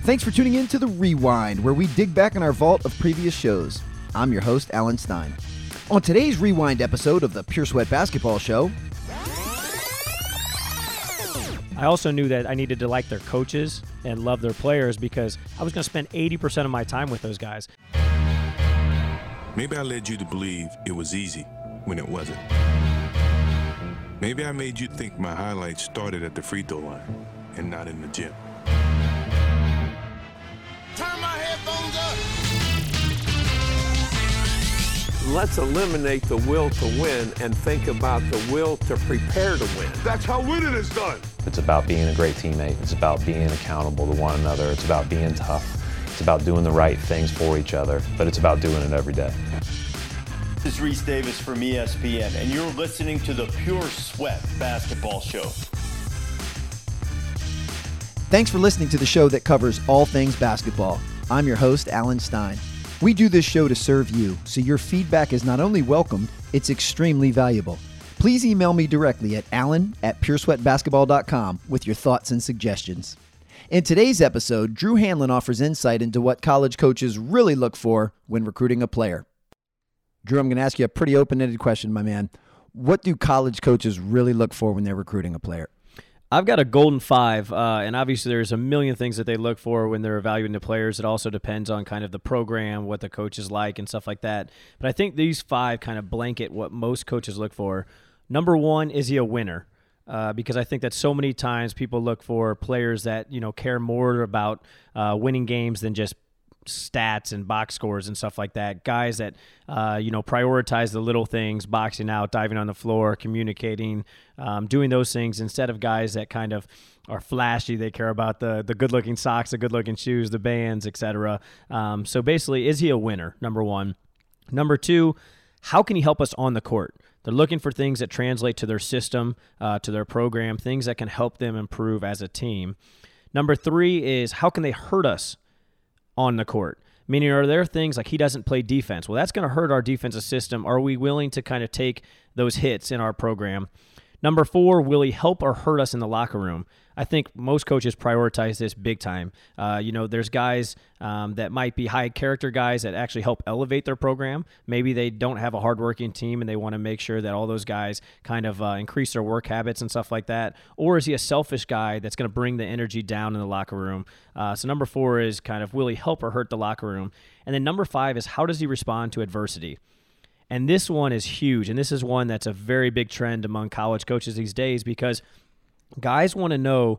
Thanks for tuning in to The Rewind, where we dig back in our vault of previous shows. I'm your host, Alan Stein. On today's Rewind episode of the Pure Sweat Basketball Show, I also knew that I needed to like their coaches and love their players because I was going to spend 80% of my time with those guys. Maybe I led you to believe it was easy when it wasn't. Maybe I made you think my highlights started at the free throw line and not in the gym. Turn my headphones up. Let's eliminate the will to win and think about the will to prepare to win. That's how winning is done. It's about being a great teammate. It's about being accountable to one another. It's about being tough. It's about doing the right things for each other, but it's about doing it every day. This is Reese Davis from ESPN, and you're listening to the Pure Sweat Basketball Show. thanks for listening to the show that covers all things basketball. I'm your host, Alan Stein. We do this show to serve you, so your feedback is not only welcomed, it's extremely valuable. Please email me directly at alan@puresweatbasketball.com with your thoughts and suggestions. In today's episode, Drew Hanlon offers insight into what college coaches really look for when recruiting a player. Drew, I'm going to ask you a pretty open-ended question, my man. What do college coaches really look for when they're recruiting a player? I've got a golden five, and obviously there's a million things that they look for when they're evaluating the players. It also depends on kind of the program, what the coach is like, and stuff like that. But I think these five kind of blanket what most coaches look for. Number one, is he a winner? Because I think that so many times people look for players that, care more about winning games than just stats and box scores and stuff like that. Guys that, prioritize the little things, boxing out, diving on the floor, communicating, doing those things instead of guys that kind of are flashy. They care about the good-looking socks, the good-looking shoes, the bands, etc. So basically, is he a winner, number one? Number two, how can he help us on the court? They're looking for things that translate to their system, to their program, things that can help them improve as a team. Number three is how can they hurt us on the court? Meaning, are there things like he doesn't play defense? Well, that's going to hurt our defensive system. Are we willing to kind of take those hits in our program? Number four, will he help or hurt us in the locker room? I think most coaches prioritize this big time. There's guys that might be high character guys that actually help elevate their program. Maybe they don't have a hardworking team and they want to make sure that all those guys kind of increase their work habits and stuff like that. Or is he a selfish guy that's going to bring the energy down in the locker room? So number four is kind of will he help or hurt the locker room? And then number five is how does he respond to adversity? And this one is huge, and this is one that's a very big trend among college coaches these days because coaches want to know,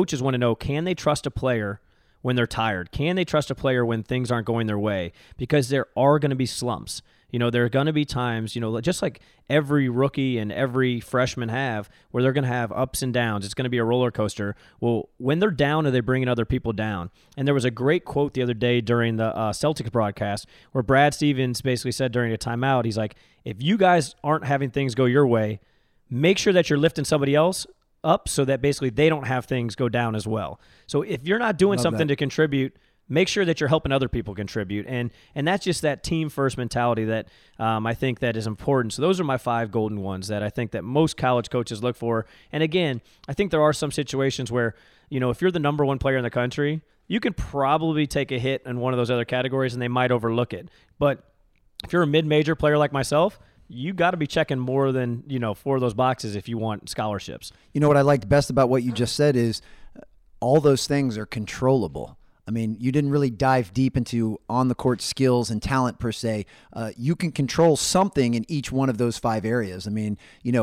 can they trust a player when they're tired? Can they trust a player when things aren't going their way? Because there are going to be slumps. There are going to be times, just like every rookie and every freshman have, where they're going to have ups and downs. It's going to be a roller coaster. Well, when they're down, are they bringing other people down? And there was a great quote the other day during the Celtics broadcast where Brad Stevens basically said during a timeout, he's like, if you guys aren't having things go your way, make sure that you're lifting somebody else up so that basically they don't have things go down as well. So if you're not doing something to contribute, make sure that you're helping other people contribute. And that's just that team first mentality that I think that is important. So those are my five golden ones that I think that most college coaches look for. And again, I think there are some situations where, if you're the number one player in the country, you can probably take a hit in one of those other categories and they might overlook it. But if you're a mid-major player like myself, you got to be checking more than, 4 of those boxes if you want scholarships. What I liked best about what you just said is all those things are controllable. I mean, you didn't really dive deep into on-the-court skills and talent per se. You can control something in each one of those 5 areas. I mean,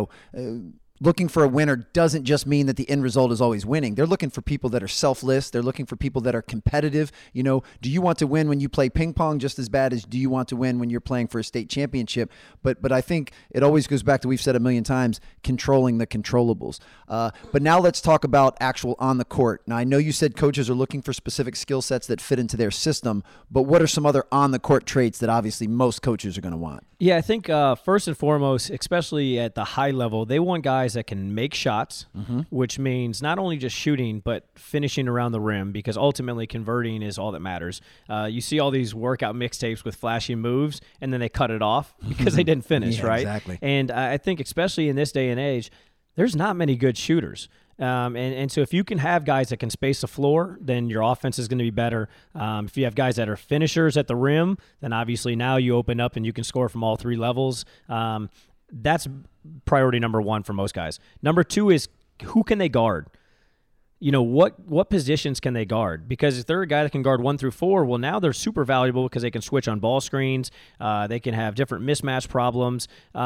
looking for a winner doesn't just mean that the end result is always winning. They're looking for people that are selfless. They're looking for people that are competitive. Do you want to win when you play ping pong just as bad as do you want to win when you're playing for a state championship? But I think it always goes back to, we've said a million times, controlling the controllables. But now let's talk about actual on the court. Now, I know you said coaches are looking for specific skill sets that fit into their system, but what are some other on the court traits that obviously most coaches are going to want? Yeah, I think first and foremost, especially at the high level, they want guys that can make shots, which means not only just shooting, but finishing around the rim, because ultimately converting is all that matters. You see all these workout mixtapes with flashy moves, and then they cut it off because they didn't finish, yeah, right? Exactly. And I think especially in this day and age, there's not many good shooters. And so if you can have guys that can space the floor, then your offense is going to be better. If you have guys that are finishers at the rim, then obviously now you open up and you can score from all three levels. That's priority number one for most guys. Number two is who can they guard? What positions can they guard? Because if they're a guy that can guard 1 through 4, well, now they're super valuable because they can switch on ball screens. They can have different mismatch problems.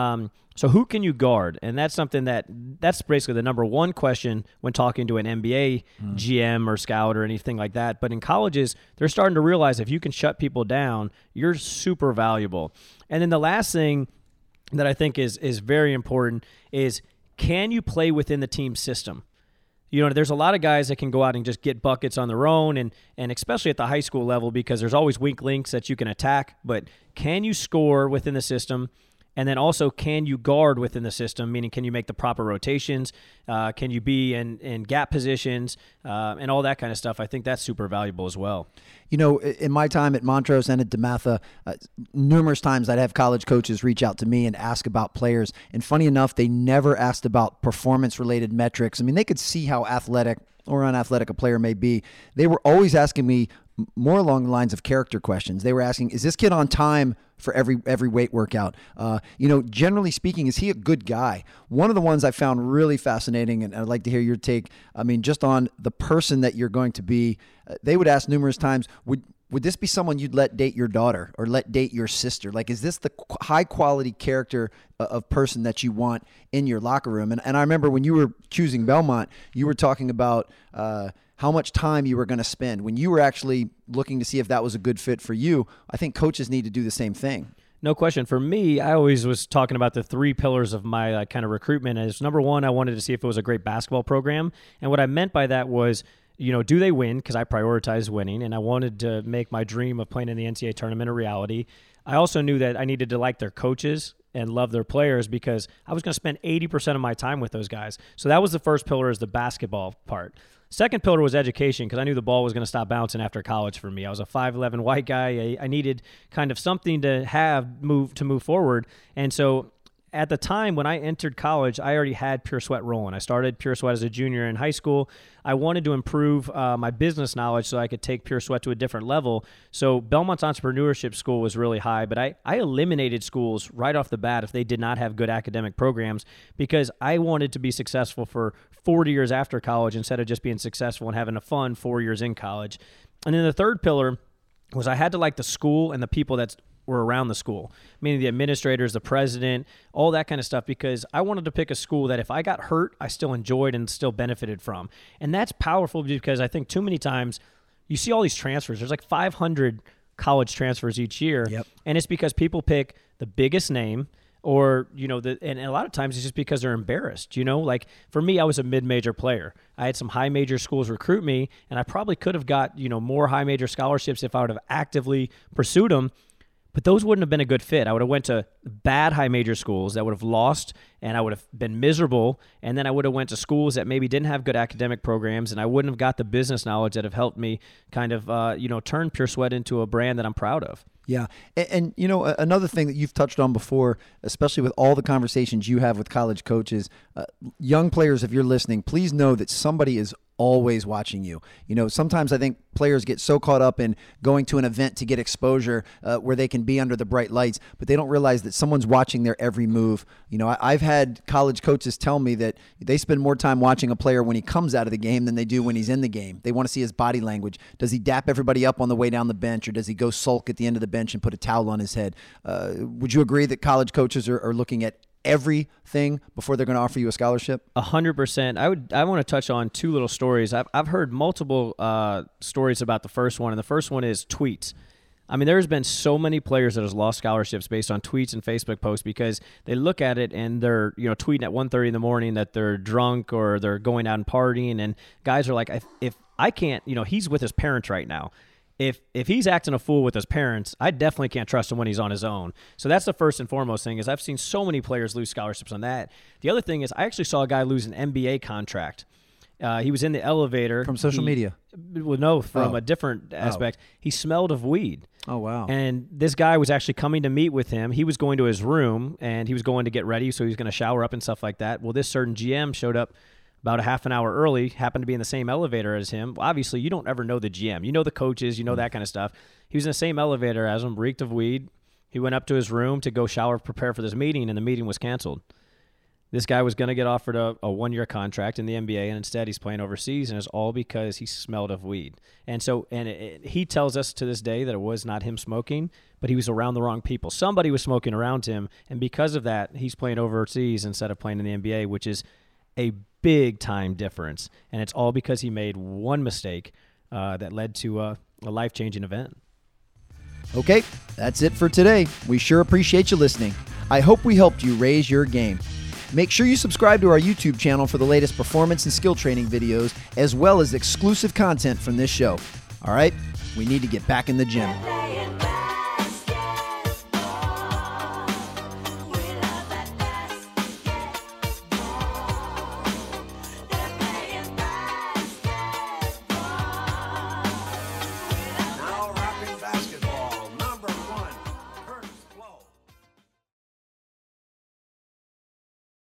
So who can you guard? And that's something that's basically the number one question when talking to an NBA GM or scout or anything like that. But in colleges, they're starting to realize if you can shut people down, you're super valuable. And then the last thing that I think is very important is, can you play within the team system? There's a lot of guys that can go out and just get buckets on their own, and especially at the high school level, because there's always weak links that you can attack. But can you score within the system? And then also, can you guard within the system, meaning can you make the proper rotations? Can you be in gap positions and all that kind of stuff? I think that's super valuable as well. In my time at Montrose and at DeMatha, numerous times I'd have college coaches reach out to me and ask about players. And funny enough, they never asked about performance-related metrics. I mean, they could see how athletic or unathletic a player may be. They were always asking me more along the lines of character questions. They were asking, is this kid on time for every weight workout? Generally speaking, is he a good guy? One of the ones I found really fascinating, and I'd like to hear your take, just on the person that you're going to be, they would ask numerous times, would this be someone you'd let date your daughter or let date your sister? Like, is this the high quality character of person that you want in your locker room? And I remember when you were choosing Belmont, you were talking about how much time you were going to spend. When you were actually looking to see if that was a good fit for you, I think coaches need to do the same thing. No question. For me, I always was talking about the 3 pillars of my kind of recruitment. As number one, I wanted to see if it was a great basketball program. And what I meant by that was, do they win? Because I prioritize winning, and I wanted to make my dream of playing in the NCAA tournament a reality. I also knew that I needed to like their coaches and love their players because I was going to spend 80% of my time with those guys. So that was the first pillar, is the basketball part. Second pillar was education, because I knew the ball was going to stop bouncing after college for me. I was a 5'11" white guy. I needed kind of something to move forward. And so at the time when I entered college, I already had Pure Sweat rolling. I started Pure Sweat as a junior in high school. I wanted to improve my business knowledge so I could take Pure Sweat to a different level. So Belmont's entrepreneurship school was really high, but I eliminated schools right off the bat if they did not have good academic programs, because I wanted to be successful for 40 years after college instead of just being successful and having a fun 4 years in college. And then the third pillar was I had to like the school and the people that were around the school, meaning the administrators, the president, all that kind of stuff, because I wanted to pick a school that if I got hurt, I still enjoyed and still benefited from. And that's powerful, because I think too many times you see all these transfers. There's like 500 college transfers each year. Yep. And it's because people pick the biggest name, or, and a lot of times it's just because they're embarrassed, like for me, I was a mid-major player. I had some high major schools recruit me, and I probably could have got, more high major scholarships if I would have actively pursued them. But those wouldn't have been a good fit. I would have went to bad high major schools that would have lost, and I would have been miserable. And then I would have went to schools that maybe didn't have good academic programs, and I wouldn't have got the business knowledge that have helped me kind of, turn Pure Sweat into a brand that I'm proud of. Yeah. And another thing that you've touched on before, especially with all the conversations you have with college coaches, young players, if you're listening, please know that somebody is always watching you. Sometimes I think players get so caught up in going to an event to get exposure where they can be under the bright lights, but they don't realize that someone's watching their every move. I've had college coaches tell me that they spend more time watching a player when he comes out of the game than they do when he's in the game. They want to see his body language. Does he dap everybody up on the way down the bench, or does he go sulk at the end of the bench and put a towel on his head? Would you agree that college coaches are looking at everything before they're going to offer you a scholarship? 100%. I want to touch on 2 little stories. I've heard multiple stories about the first one, and the first one is tweets. I mean, there's been so many players that have lost scholarships based on tweets and Facebook posts because they look at it and they're, tweeting at 1:30 in the morning that they're drunk or they're going out and partying, and guys are like, if I can't, he's with his parents right now. If he's acting a fool with his parents, I definitely can't trust him when he's on his own. So that's the first and foremost thing, is I've seen so many players lose scholarships on that. The other thing is I actually saw a guy lose an NBA contract. He was in the elevator. From social media? Well, no, from a different aspect. He smelled of weed. Oh, wow. And this guy was actually coming to meet with him. He was going to his room, and he was going to get ready, so he was going to shower up and stuff like that. Well, this certain GM showed up about a half an hour early, happened to be in the same elevator as him. Obviously, you don't ever know the GM. You know the coaches, you know that kind of stuff. He was in the same elevator as him, reeked of weed. He went up to his room to go shower, prepare for this meeting, and the meeting was canceled. This guy was going to get offered a 1-year contract in the NBA, and instead he's playing overseas, and it's all because he smelled of weed. And so, he tells us to this day that it was not him smoking, but he was around the wrong people. Somebody was smoking around him, and because of that, he's playing overseas instead of playing in the NBA, which is a big time difference. And it's all because he made one mistake that led to a life-changing event. Okay, that's it for today. We sure appreciate you listening. I hope we helped you raise your game. Make sure you subscribe to our YouTube channel for the latest performance and skill training videos, as well as exclusive content from this show. All right, we need to get back in the gym.